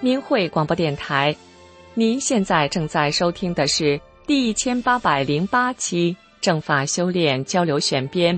明慧广播电台。您现在正在收听的是第1808期正法修炼交流选编。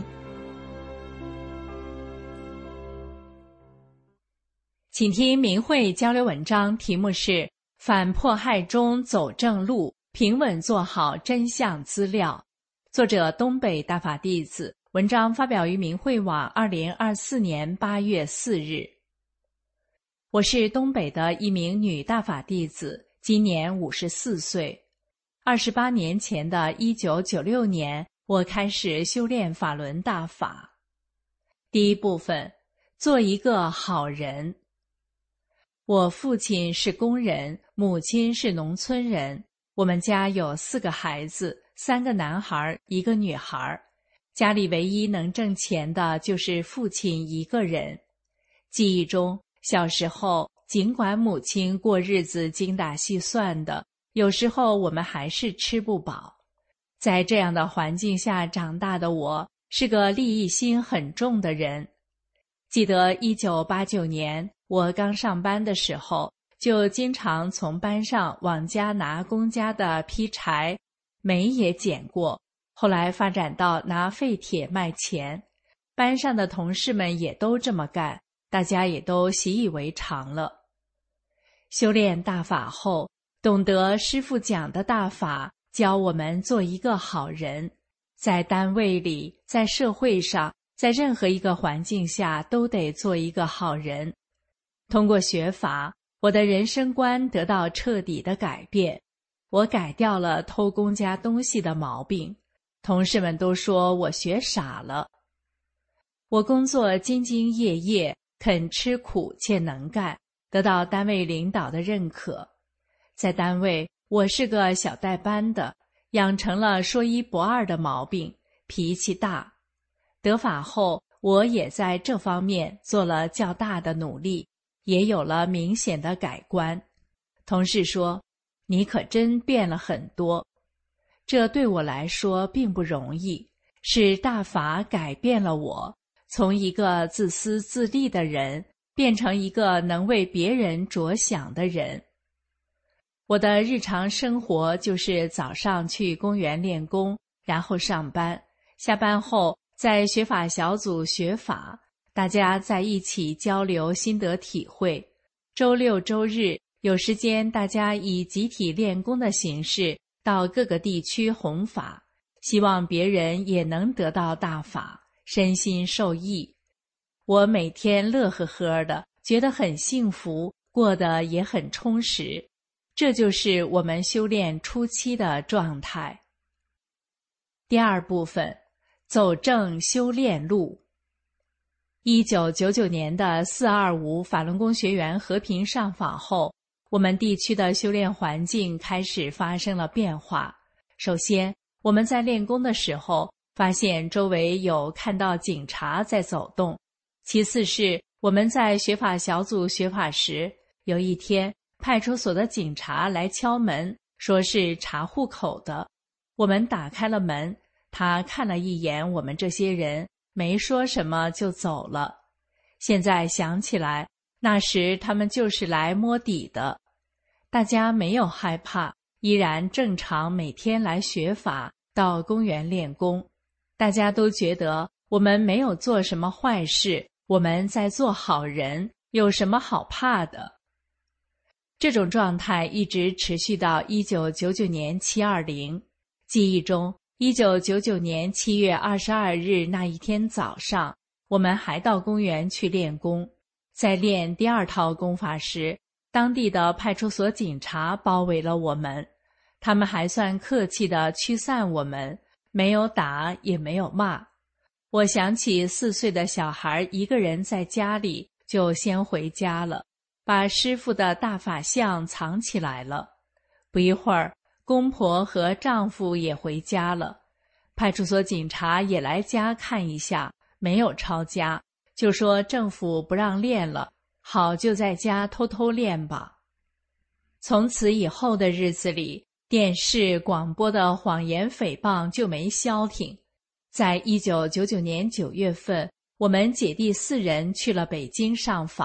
请听明慧交流文章，题目是反迫害中走正路，平稳做好真相资料，作者东北大法弟子，文章发表于明慧网2024年8月4日。我是东北的一名女大法弟子，今年54岁。28年前的1996年，我开始修炼法轮大法。第一部分，做一个好人。我父亲是工人，母亲是农村人。我们家有4个孩子，3个男孩，1个女孩。家里唯一能挣钱的就是父亲一个人。记忆中，小时候尽管母亲过日子精打细算的，有时候我们还是吃不饱。在这样的环境下长大的我，是个利益心很重的人。记得1989年我刚上班的时候，就经常从班上往家拿公家的劈柴，煤也捡过，后来发展到拿废铁卖钱。班上的同事们也都这么干，大家也都习以为常了。修炼大法后，懂得师父讲的大法，教我们做一个好人，在单位里，在社会上，在任何一个环境下都得做一个好人。通过学法，我的人生观得到彻底的改变，我改掉了偷公家东西的毛病，同事们都说我学傻了。我工作兢兢业业，肯吃苦且能干，得到单位领导的认可。在单位，我是个小带班的，养成了说一不二的毛病，脾气大。得法后，我也在这方面做了较大的努力，也有了明显的改观。同事说，你可真变了很多。这对我来说并不容易，是大法改变了我，从一个自私自利的人变成一个能为别人着想的人。我的日常生活就是早上去公园练功，然后上班，下班后在学法小组学法，大家在一起交流心得体会。周六周日有时间，大家以集体练功的形式到各个地区弘法，希望别人也能得到大法，身心受益。我每天乐呵呵的，觉得很幸福，过得也很充实。这就是我们修炼初期的状态。第二部分，走正修炼路。1999年的425法轮功学员和平上访后，我们地区的修炼环境开始发生了变化。首先，我们在练功的时候，发现周围有看到警察在走动。其次是我们在学法小组学法时，有一天派出所的警察来敲门，说是查户口的。我们打开了门，他看了一眼我们这些人，没说什么就走了。现在想起来，那时他们就是来摸底的。大家没有害怕，依然正常每天来学法，到公园练功。大家都觉得我们没有做什么坏事，我们在做好人，有什么好怕的？这种状态一直持续到1999年720。记忆中，1999年7月22日那一天早上，我们还到公园去练功。在练第二套功法时，当地的派出所警察包围了我们，他们还算客气地驱散我们，没有打也没有骂。我想起4岁的小孩一个人在家里，就先回家了，把师父的大法像藏起来了。不一会儿，公婆和丈夫也回家了，派出所警察也来家看一下，没有抄家，就说政府不让练了，好就在家偷偷练吧。从此以后的日子里，电视广播的谎言诽谤就没消停。在1999年9月份，我们姐弟4人去了北京上访，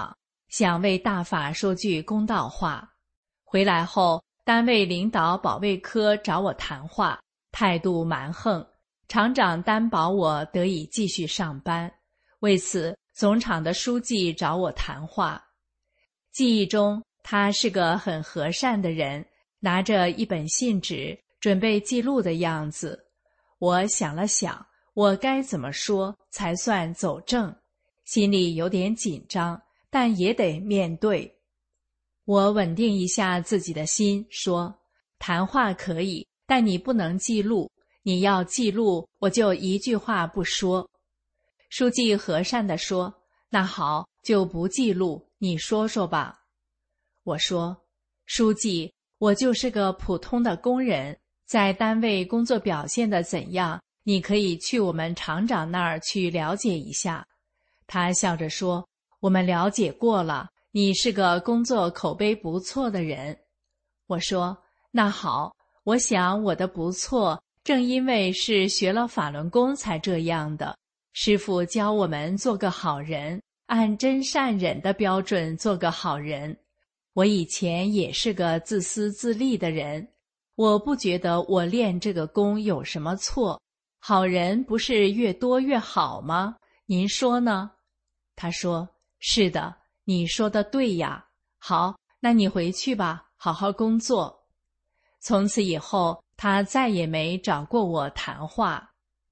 想为大法说句公道话。回来后，单位领导保卫科找我谈话，态度蛮横，厂长担保我得以继续上班。为此，总厂的书记找我谈话。记忆中，他是个很和善的人，拿着一本信纸，准备记录的样子。我想了想，我该怎么说才算走正，心里有点紧张，但也得面对。我稳定一下自己的心，说：谈话可以，但你不能记录，你要记录，我就一句话不说。书记和善地说：那好，就不记录，你说说吧。我说：书记，我就是个普通的工人，在单位工作表现的怎样，你可以去我们厂长那儿去了解一下。他笑着说：我们了解过了，你是个工作口碑不错的人。我说：那好，我想我的不错，正因为是学了法轮功才这样的。师父教我们做个好人，按真善忍的标准做个好人。我以前也是个自私自利的人，我不觉得我练这个功有什么错。好人不是越多越好吗？您说呢？他说：是的，你说的对呀。好，那你回去吧，好好工作。从此以后，他再也没找过我谈话。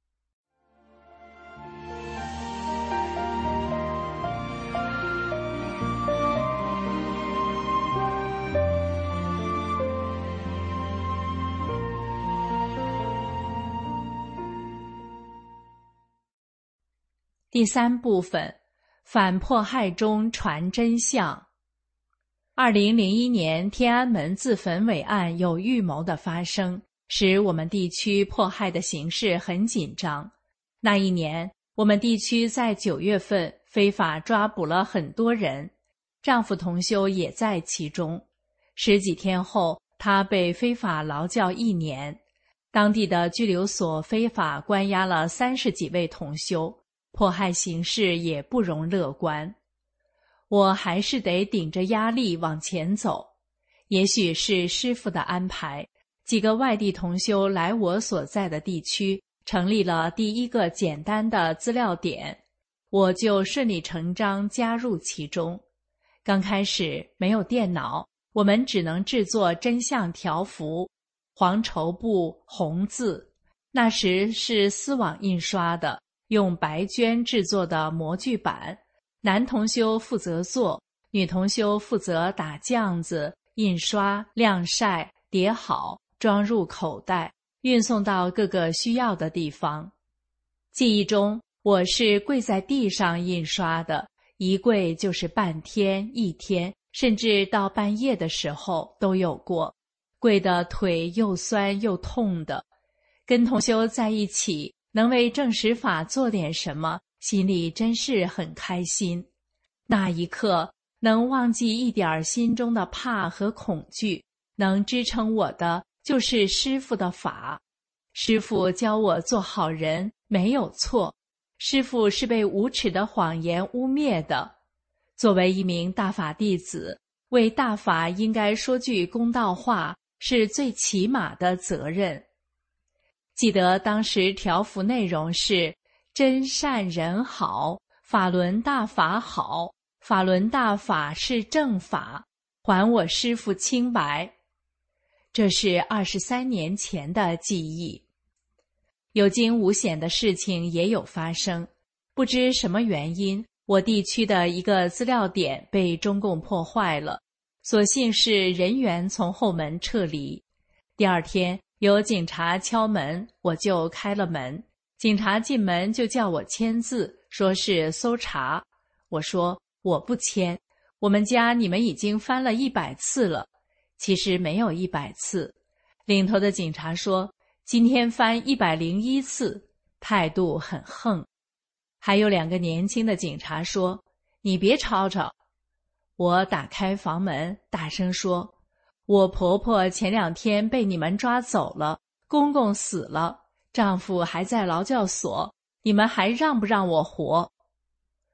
第三部分，反迫害中传真相。2001年天安门自焚伪案有预谋的发生，使我们地区迫害的形势很紧张。那一年，我们地区在9月份非法抓捕了很多人，丈夫同修也在其中。10几天后，他被非法劳教1年，当地的拘留所非法关押了30几位同修，迫害形势也不容乐观。我还是得顶着压力往前走。也许是师父的安排，几个外地同修来我所在的地区，成立了第一个简单的资料点，我就顺理成章加入其中。刚开始没有电脑，我们只能制作真相条幅，黄绸布红字，那时是丝网印刷的，用白绢制作的模具板，男同修负责做，女同修负责打酱子、印刷、晾晒、叠好，装入口袋，运送到各个需要的地方。记忆中，我是跪在地上印刷的，一跪就是半天、一天，甚至到半夜的时候都有过，跪得腿又酸又痛的。跟同修在一起，能为正实法做点什么，心里真是很开心。那一刻，能忘记一点心中的怕和恐惧，能支撑我的就是师父的法。师父教我做好人，没有错。师父是被无耻的谎言污蔑的。作为一名大法弟子，为大法应该说句公道话，是最起码的责任。记得当时条幅内容是：真善人好，法轮大法好，法轮大法是正法，还我师父清白。这是23年前的记忆。有惊无险的事情也有发生，不知什么原因，我地区的一个资料点被中共破坏了，所幸是人员从后门撤离。第二天有警察敲门，我就开了门。警察进门就叫我签字，说是搜查。我说我不签，我们家你们已经翻了100次了。其实没有100次。领头的警察说今天翻101次，态度很横。还有2个年轻的警察说你别吵吵。我打开房门，大声说我婆婆前2天被你们抓走了，公公死了，丈夫还在劳教所，你们还让不让我活？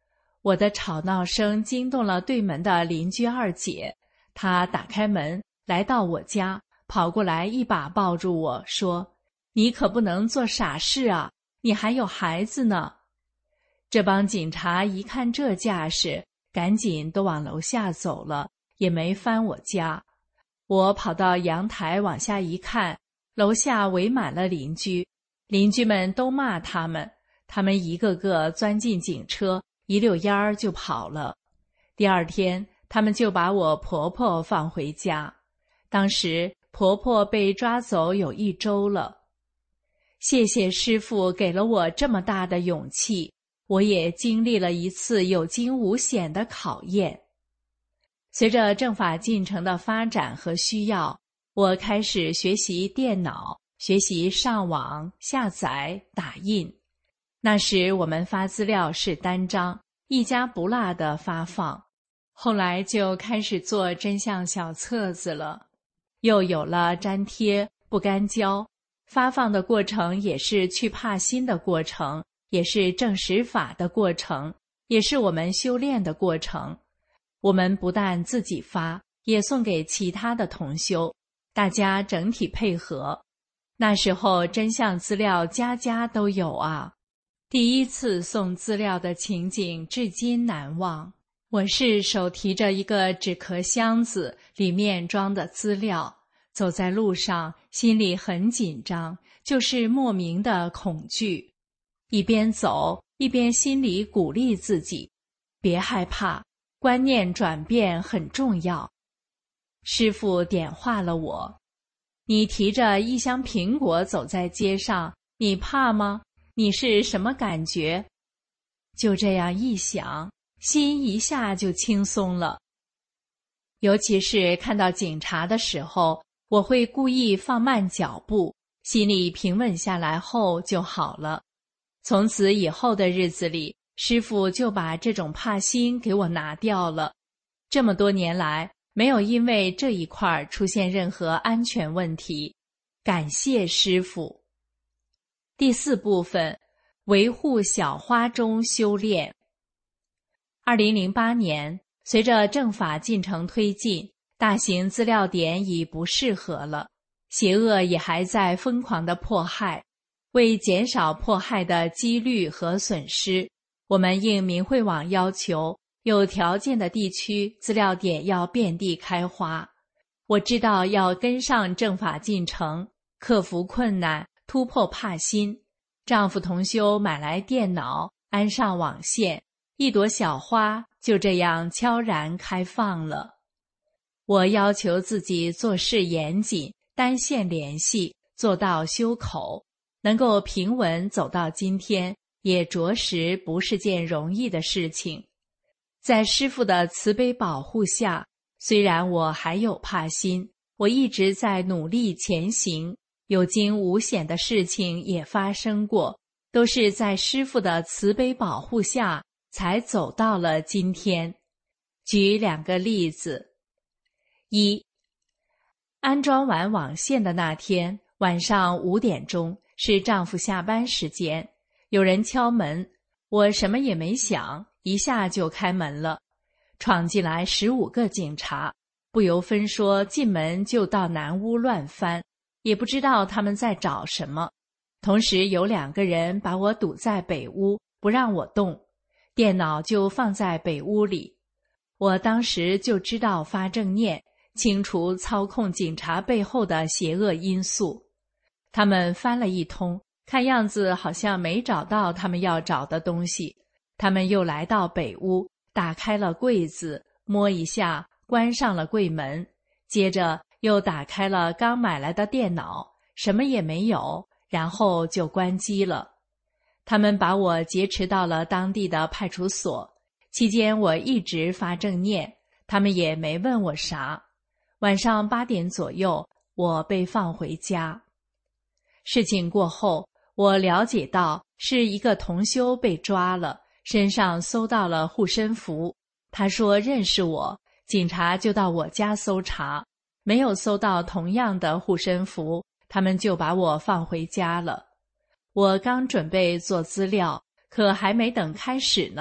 我的吵闹声惊动了对门的邻居二姐，她打开门来到我家，跑过来一把抱住我说：“你可不能做傻事啊，你还有孩子呢。”这帮警察一看这架势，赶紧都往楼下走了，也没翻我家。我跑到阳台往下一看，楼下围满了邻居，邻居们都骂他们，他们一个个钻进警车，一溜烟儿就跑了。第二天，他们就把我婆婆放回家。当时婆婆被抓走有1周了。谢谢师父给了我这么大的勇气，我也经历了一次有惊无险的考验。随着政法进程的发展和需要，我开始学习电脑，学习上网、下载、打印。那时我们发资料是单张，一家不落地发放。后来就开始做真相小册子了，又有了粘贴、不干胶，发放的过程也是去帕心的过程，也是证实法的过程，也是我们修炼的过程。我们不但自己发，也送给其他的同修，大家整体配合。那时候真相资料家家都有啊。第一次送资料的情景至今难忘。我是手提着一个纸壳箱子，里面装的资料，走在路上，心里很紧张，就是莫名的恐惧。一边走，一边心里鼓励自己，别害怕，观念转变很重要。师父点化了我，你提着一箱苹果走在街上，你怕吗？你是什么感觉？就这样一想，心一下就轻松了。尤其是看到警察的时候，我会故意放慢脚步，心里平稳下来后就好了。从此以后的日子里，师父就把这种怕心给我拿掉了。这么多年来，没有因为这一块出现任何安全问题，感谢师父。第4部分，维护小花中修炼。2008年，随着政法进程推进，大型资料点已不适合了，邪恶也还在疯狂地迫害。为减少迫害的几率和损失，我们应明慧网要求，有条件的地区资料点要遍地开花。我知道要跟上政法进程，克服困难，突破怕心。丈夫同修买来电脑，安上网线，一朵小花就这样悄然开放了。我要求自己做事严谨，单线联系，做到修口，能够平稳走到今天，也着实不是件容易的事情。在师父的慈悲保护下，虽然我还有怕心，我一直在努力前行，有惊无险的事情也发生过，都是在师父的慈悲保护下才走到了今天。举2个例子。1. 安装完网线的那天，晚上5点钟，是丈夫下班时间，有人敲门，我什么也没想，一下就开门了。闯进来15个警察，不由分说进门就到南屋乱翻，也不知道他们在找什么。同时有2个人把我堵在北屋，不让我动，电脑就放在北屋里。我当时就知道发正念，清除操控警察背后的邪恶因素。他们翻了一通，看样子好像没找到他们要找的东西。他们又来到北屋，打开了柜子，摸一下，关上了柜门，接着又打开了刚买来的电脑，什么也没有，然后就关机了。他们把我劫持到了当地的派出所，期间我一直发正念，他们也没问我啥。晚上8点左右，我被放回家。事情过后，我了解到是一个同修被抓了，身上搜到了护身符。他说认识我，警察就到我家搜查，没有搜到同样的护身符，他们就把我放回家了。我刚准备做资料，可还没等开始呢，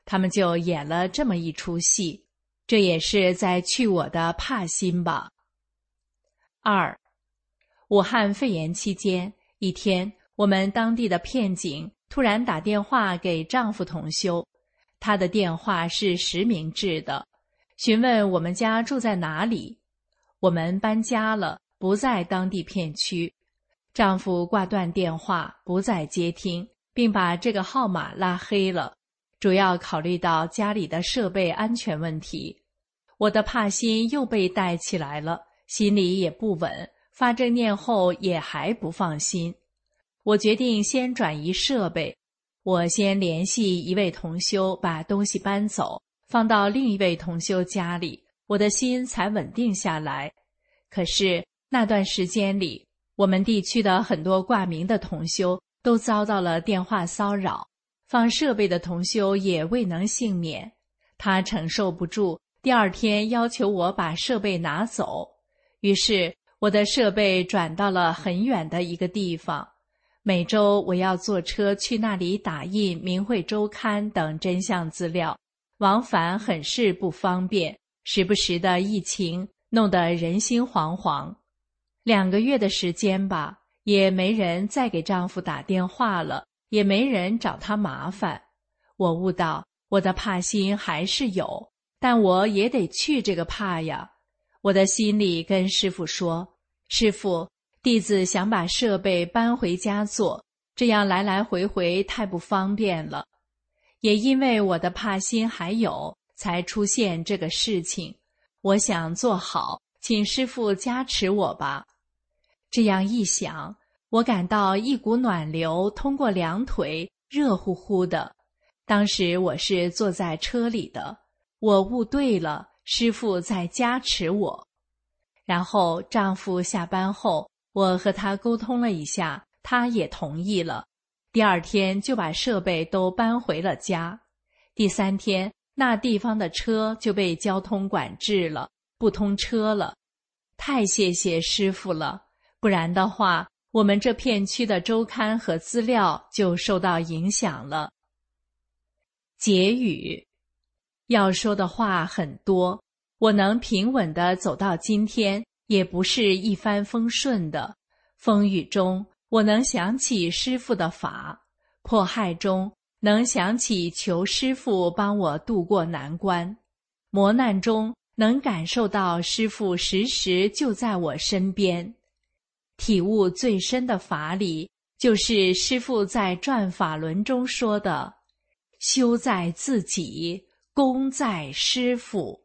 他们就演了这么一出戏，这也是在去我的怕心吧。2. 武汉肺炎期间，一天，我们当地的片警突然打电话给丈夫同修，他的电话是实名制的，询问我们家住在哪里。我们搬家了，不在当地片区。丈夫挂断电话，不再接听，并把这个号码拉黑了，主要考虑到家里的设备安全问题。我的怕心又被带起来了，心里也不稳，发正念后也还不放心。我决定先转移设备，我先联系一位同修把东西搬走，放到另一位同修家里，我的心才稳定下来。可是那段时间里，我们地区的很多挂名的同修都遭到了电话骚扰，放设备的同修也未能幸免。他承受不住，第二天要求我把设备拿走，于是我的设备转到了很远的一个地方。每周我要坐车去那里打印《明慧周刊》等真相资料，往返很是不方便，时不时的疫情弄得人心惶惶。2个月的时间吧，也没人再给丈夫打电话了，也没人找他麻烦。我悟到我的怕心还是有，但我也得去这个怕呀。我的心里跟师父说，师父，弟子想把设备搬回家做，这样来来回回太不方便了。也因为我的怕心还有，才出现这个事情。我想做好，请师父加持我吧。这样一想，我感到一股暖流通过两腿，热乎乎的。当时我是坐在车里的，我悟对了，师父在加持我。然后丈夫下班后，我和他沟通了一下，他也同意了。第二天就把设备都搬回了家。第3天，那地方的车就被交通管制了，不通车了。太谢谢师父了，不然的话，我们这片区的周刊和资料就受到影响了。结语，要说的话很多，我能平稳地走到今天，也不是一帆风顺的。风雨中，我能想起师父的法；迫害中，能想起求师父帮我渡过难关；磨难中，能感受到师父时时就在我身边。体悟最深的法理，就是师父在转法轮中说的：修在自己，功在师父。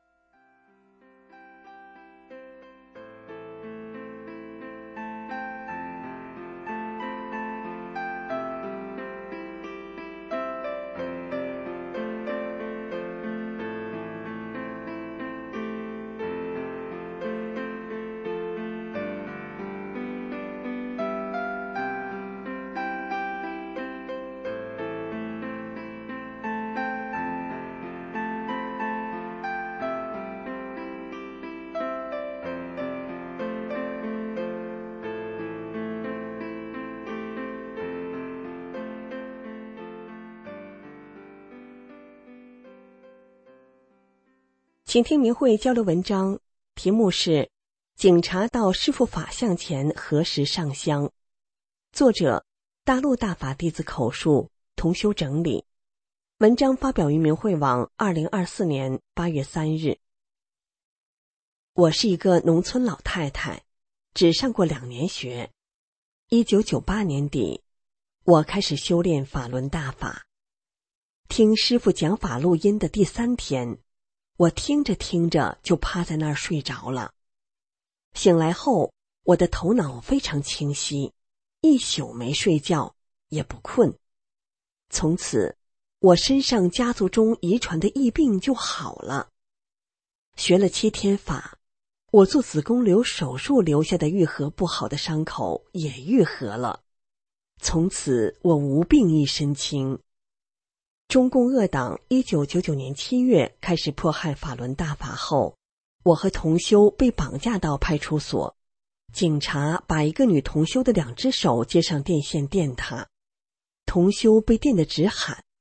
请听明慧交流文章，题目是警察到师父法像前何时上香，作者大陆大法弟子口述，同修整理。文章发表于明慧网2024年8月3日。我是一个农村老太太，只上过2年学。1998年底，我开始修炼法轮大法。听师父讲法录音的第3天，我听着听着就趴在那儿睡着了。醒来后，我的头脑非常清晰，一宿没睡觉，也不困。从此，我身上家族中遗传的疫病就好了。学了7天法，我做子宫瘤手术留下的愈合不好的伤口也愈合了。从此，我无病一身轻。中共恶党1999年7月开始迫害法轮大法后，我和同修被绑架到派出所，警察把一个女同修的2只手接上电线电她，同修被电得直喊。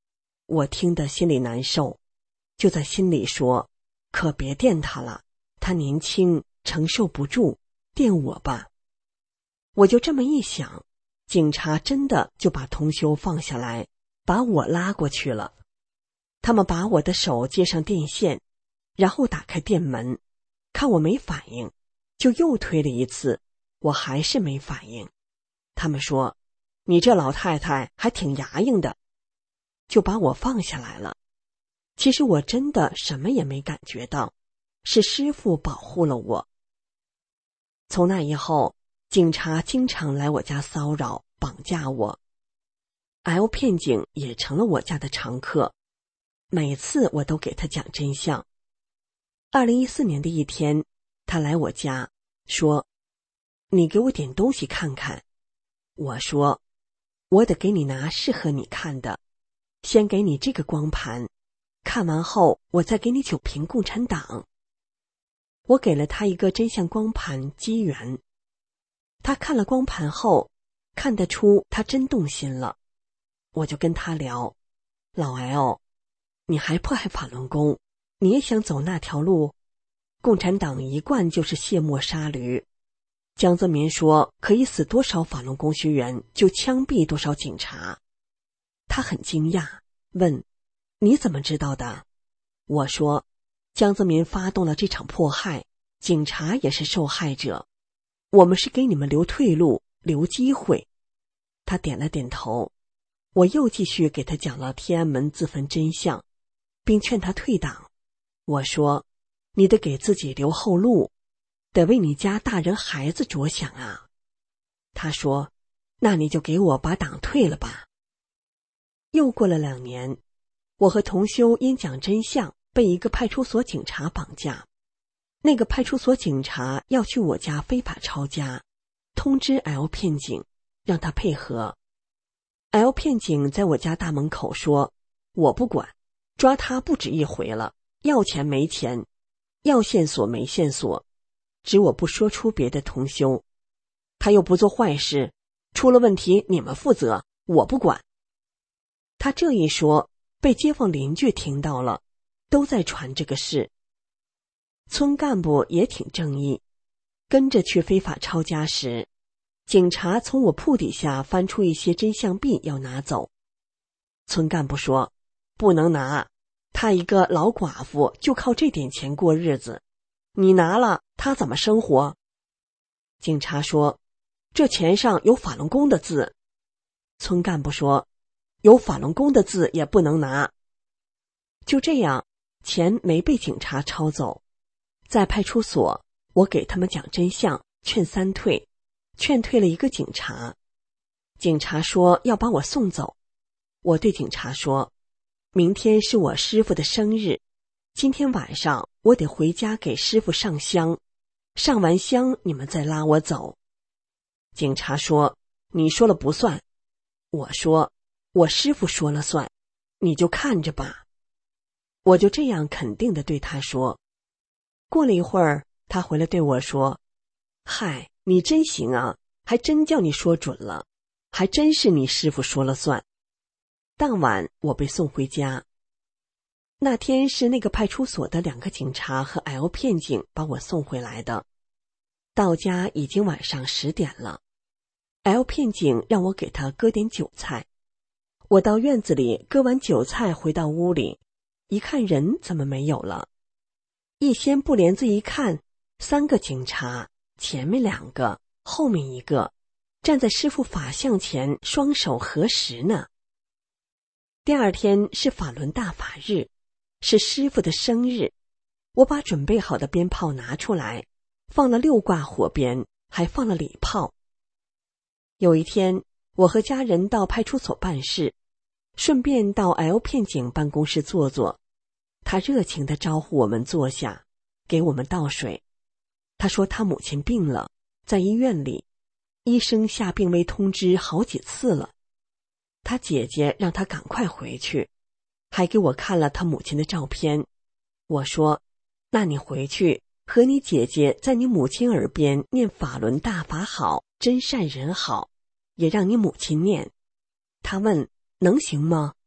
我听得心里难受，就在心里说，可别电他了，他年轻承受不住，电我吧。我就这么一想，警察真的就把同修放下来，把我拉过去了。他们把我的手接上电线，然后打开电门，看我没反应，就又推了一次，我还是没反应。他们说，你这老太太还挺牙硬的，就把我放下来了。其实我真的什么也没感觉到，是师父保护了我。从那以后，警察经常来我家骚扰、绑架我。L 片警也成了我家的常客，每次我都给他讲真相。2014年的一天，他来我家，说，你给我点东西看看。我说，我得给你拿适合你看的，先给你这个光盘，看完后我再给你9瓶共产党。我给了他一个真相光盘机缘，他看了光盘后，看得出他真动心了。我就跟他聊，老 L， 你还迫害法轮功，你也想走那条路？共产党一贯就是卸磨杀驴，江泽民说可以死多少法轮功学员就枪毙多少警察。他很惊讶，问，你怎么知道的？我说，江泽民发动了这场迫害，警察也是受害者，我们是给你们留退路，留机会。他点了点头。我又继续给他讲了天安门自焚真相，并劝他退党。我说，你得给自己留后路，得为你家大人孩子着想啊。他说，那你就给我把党退了吧。又过了2年，我和同修因讲真相被一个派出所警察绑架。那个派出所警察要去我家非法抄家，通知 L 片警让他配合。L 片警在我家大门口说，我不管，抓他不止一回了，要钱没钱，要线索没线索，指我不说出别的同修。他又不做坏事，出了问题你们负责，我不管。他这一说，被街坊邻居听到了，都在传这个事。村干部也挺正义，跟着去非法抄家时，警察从我铺底下翻出一些真相币要拿走。村干部说，不能拿，他一个老寡妇就靠这点钱过日子，你拿了他怎么生活？警察说，这钱上有法轮功的字。村干部说，有法轮功的字也不能拿。就这样，钱没被警察抄走。在派出所，我给他们讲真相，劝3退，劝退了一个警察。警察说要把我送走。我对警察说，明天是我师父的生日，今天晚上我得回家给师父上香，上完香你们再拉我走。警察说，你说了不算。我说，我师父说了算，你就看着吧。我就这样肯定地对他说。过了一会儿，他回来对我说，嗨，你真行啊，还真叫你说准了，还真是你师父说了算。当晚我被送回家。那天是那个派出所的2个警察和 L 片警把我送回来的。到家已经晚上10点了。L 片警让我给他割点韭菜。我到院子里割完韭菜回到屋里，一看人怎么没有了。一掀布帘子一看，3个警察，前面2个，后面1个，站在师父法像前，双手合十呢。第2天是法轮大法日，是师父的生日。我把准备好的鞭炮拿出来，放了6挂火鞭，还放了礼炮。有一天，我和家人到派出所办事，顺便到 L 片警办公室坐坐。他热情地招呼我们坐下，给我们倒水。他说他母亲病了，在医院里，医生下病危通知好几次了。他姐姐让他赶快回去，还给我看了他母亲的照片。我说，那你回去和你姐姐在你母亲耳边念法轮大法好，真善人好，也让你母亲念。他问，能行吗？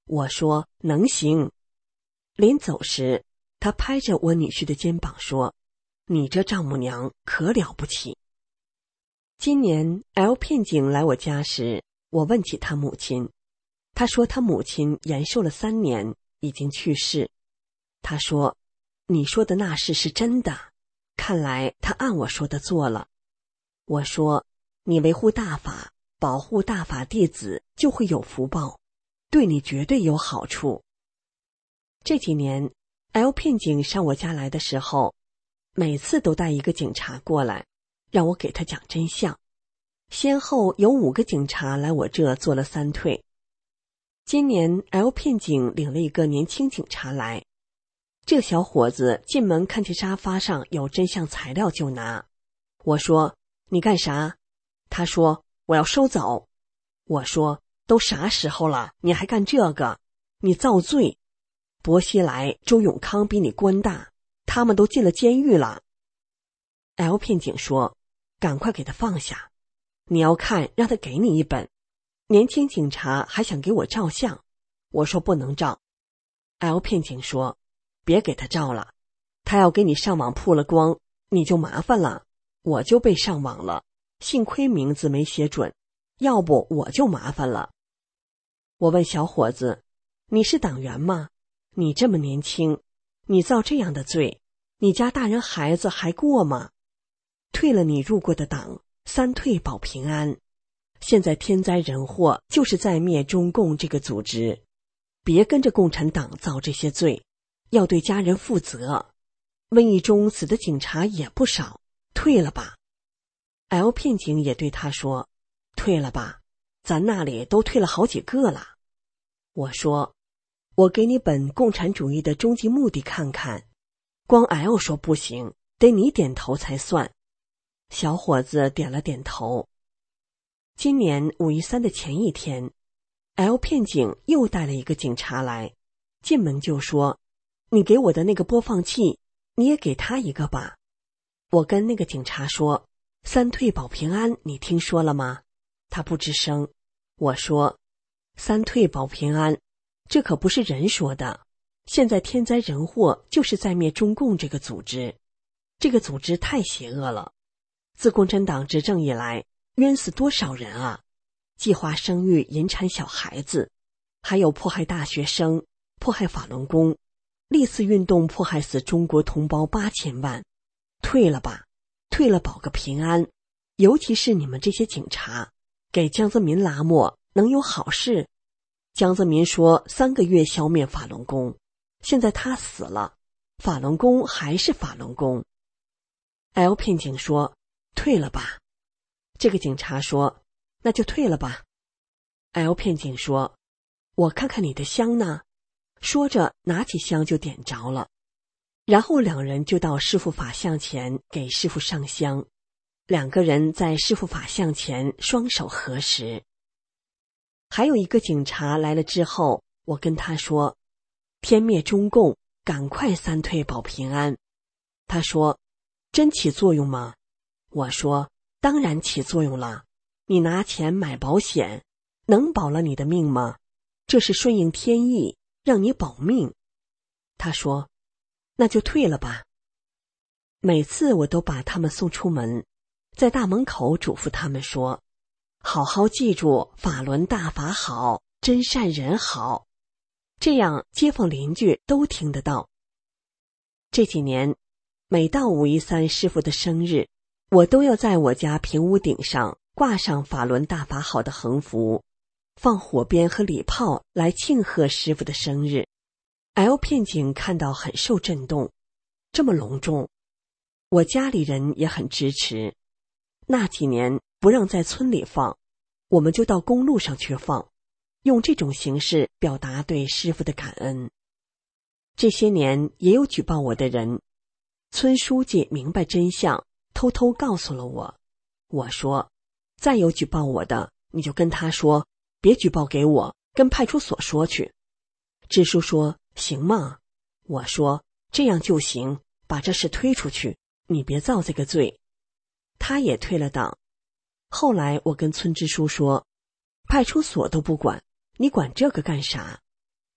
我说能行。临走时，他拍着我女婿的肩膀说，你这丈母娘可了不起。今年 L 片警来我家时，我问起他母亲，他说他母亲延寿了3年，已经去世。他说，你说的那事是真的，看来他按我说的做了。我说，你维护大法，保护大法弟子就会有福报，对你绝对有好处。这几年 L 片警上我家来的时候，每次都带一个警察过来，让我给他讲真相。先后有5个警察来我这做了3退。今年 L 片警领了一个年轻警察来，这小伙子进门看见沙发上有真相材料就拿。我说，你干啥？他说，我要收走。我说，都啥时候了，你还干这个？你造罪！薄熙来、周永康比你官大，他们都进了监狱了。L 片警说，赶快给他放下，你要看让他给你一本。年轻警察还想给我照相，我说不能照。L 片警说，别给他照了，他要给你上网曝了光，你就麻烦了，我就被上网了，幸亏名字没写准，要不我就麻烦了。我问小伙子，你是党员吗？你这么年轻，你造这样的罪，你家大人孩子还过吗？退了你入过的党，3退保平安。现在天灾人祸就是在灭中共这个组织，别跟着共产党造这些罪，要对家人负责。瘟疫中死的警察也不少，退了吧。L 片警也对他说，退了吧，咱那里都退了好几个了。我说，我给你本共产主义的终极目的看看，光 L 说不行，得你点头才算。小伙子点了点头。今年5月3的前一天， L 片警又带了一个警察来，进门就说，你给我的那个播放器，你也给他一个吧。我跟那个警察说，3退保平安你听说了吗？他不吱声。我说，3退保平安，这可不是人说的，现在天灾人祸就是在灭中共这个组织，这个组织太邪恶了，自共产党执政以来，冤死多少人啊！计划生育引产小孩子，还有迫害大学生，迫害法轮功，历次运动迫害死中国同胞8000万。退了吧，退了保个平安。尤其是你们这些警察，给江泽民拉磨能有好事？江泽民说3个月消灭法轮功，现在他死了，法轮功还是法轮功。L 片警说，退了吧。这个警察说，那就退了吧。L 片警说，我看看你的香呢。说着拿起香就点着了，然后2人就到师父法像前给师父上香。2个人在师父法像前双手合十。还有一个警察来了之后，我跟他说，天灭中共，赶快3退保平安。他说，真起作用吗？我说，当然起作用了，你拿钱买保险，能保了你的命吗？这是顺应天意，让你保命。他说，那就退了吧。每次我都把他们送出门，在大门口嘱咐他们说，好好记住法轮大法好，真善人好，这样街坊邻居都听得到。这几年每到5月3师父的生日，我都要在我家平屋顶上挂上法轮大法好的横幅，放火鞭和礼炮来庆贺师父的生日。L 片警看到很受震动，这么隆重，我家里人也很支持。那几年不让在村里放，我们就到公路上去放，用这种形式表达对师父的感恩。这些年也有举报我的人，村书记明白真相，偷偷告诉了我。我说，再有举报我的，你就跟他说，别举报给我，跟派出所说去。支书说，行吗？我说，这样就行，把这事推出去，你别造这个罪。他也退了党。后来我跟村支书说，派出所都不管，你管这个干啥？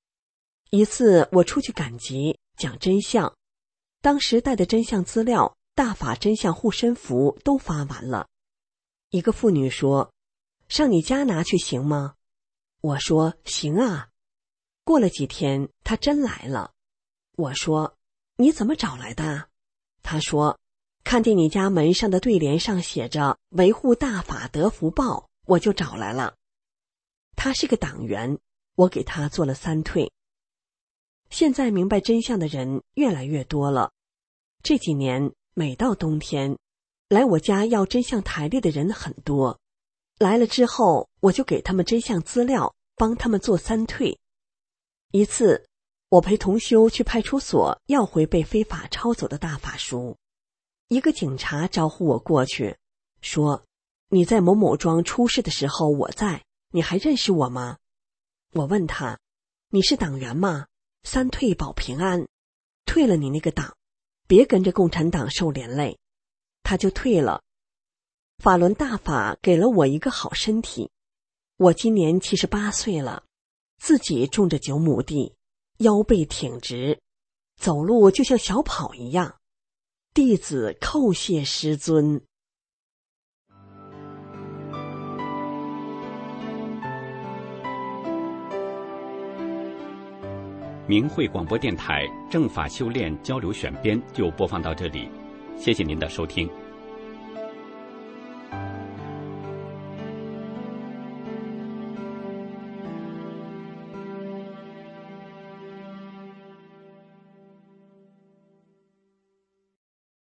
一次我出去赶集讲真相，当时带的真相资料、大法真相护身符都发完了。一个妇女说：“上你家拿去行吗？”我说：“行啊。”过了几天，她真来了。我说：“你怎么找来的？”她说：“看见你家门上的对联上写着维护大法得福报，我就找来了。”她是个党员，我给她做了3退。现在明白真相的人越来越多了。这几年每到冬天，来我家要真相台历的人很多。来了之后，我就给他们真相资料，帮他们做3退。一次，我陪同修去派出所要回被非法抄走的大法书。一个警察招呼我过去，说：“你在某某庄出事的时候我在，你还认识我吗？”我问他：“你是党员吗？3退保平安，退了你那个党，别跟着共产党受连累。”他就退了。法轮大法给了我一个好身体，我今年78岁了，自己种着9亩地，腰背挺直，走路就像小跑一样。弟子叩谢师尊。 明慧广播电台正法修炼交流选编就播放到这里，谢谢您的收听。